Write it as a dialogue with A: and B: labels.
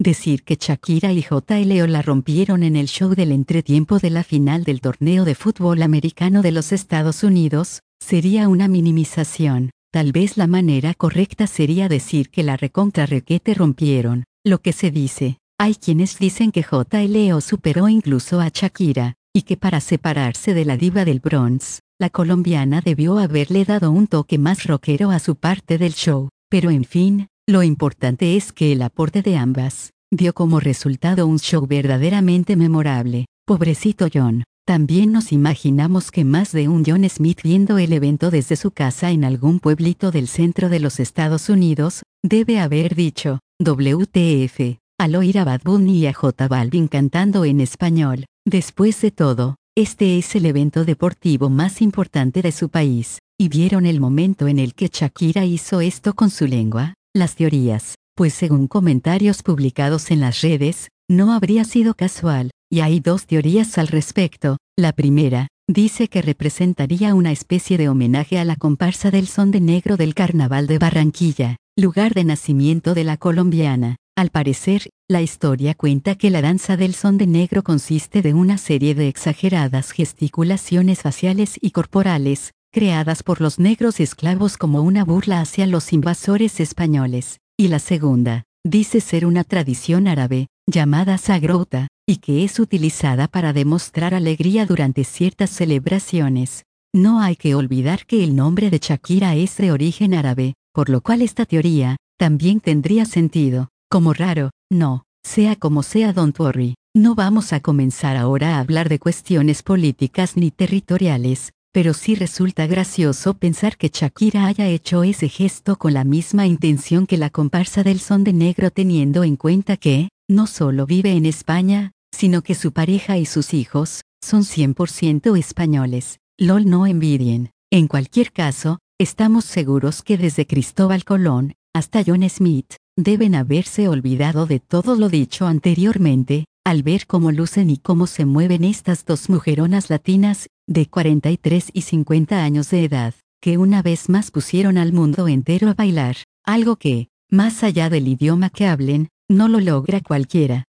A: decir que Shakira y J.Lo la rompieron en el show del entretiempo de la final del torneo de fútbol americano de los Estados Unidos, sería una minimización. Tal vez la manera correcta sería decir que la recontra requete rompieron. Lo que se dice, hay quienes dicen que J.Lo superó incluso a Shakira, y que para separarse de la diva del Bronx, la colombiana debió haberle dado un toque más rockero a su parte del show. Pero en fin, lo importante es que el aporte de ambas dio como resultado un show verdaderamente memorable. Pobrecito John. También nos imaginamos que más de un John Smith viendo el evento desde su casa en algún pueblito del centro de los Estados Unidos, debe haber dicho, WTF, al oír a Bad Bunny y a J Balvin cantando en español. Después de todo, este es el evento deportivo más importante de su país, y vieron el momento en el que Shakira hizo esto con su lengua. Las teorías, pues según comentarios publicados en las redes, no habría sido casual, y hay dos teorías al respecto. La primera, dice que representaría una especie de homenaje a la comparsa del Son de Negro del Carnaval de Barranquilla, lugar de nacimiento de la colombiana. Al parecer, la historia cuenta que la danza del Son de Negro consiste de una serie de exageradas gesticulaciones faciales y corporales, creadas por los negros esclavos como una burla hacia los invasores españoles. Y la segunda, dice ser una tradición árabe, llamada Zagrouta, y que es utilizada para demostrar alegría durante ciertas celebraciones. No hay que olvidar que el nombre de Shakira es de origen árabe, por lo cual esta teoría también tendría sentido. Como raro, no. Sea como sea, don't worry. No vamos a comenzar ahora a hablar de cuestiones políticas ni territoriales, pero sí resulta gracioso pensar que Shakira haya hecho ese gesto con la misma intención que la comparsa del Son de Negro, teniendo en cuenta que, no solo vive en España, sino que su pareja y sus hijos son 100% españoles. LOL, no envidien. En cualquier caso, estamos seguros que desde Cristóbal Colón hasta John Smith deben haberse olvidado de todo lo dicho anteriormente, al ver cómo lucen y cómo se mueven estas dos mujeronas latinas, de 43 y 50 años de edad, que una vez más pusieron al mundo entero a bailar, algo que, más allá del idioma que hablen, no lo logra cualquiera.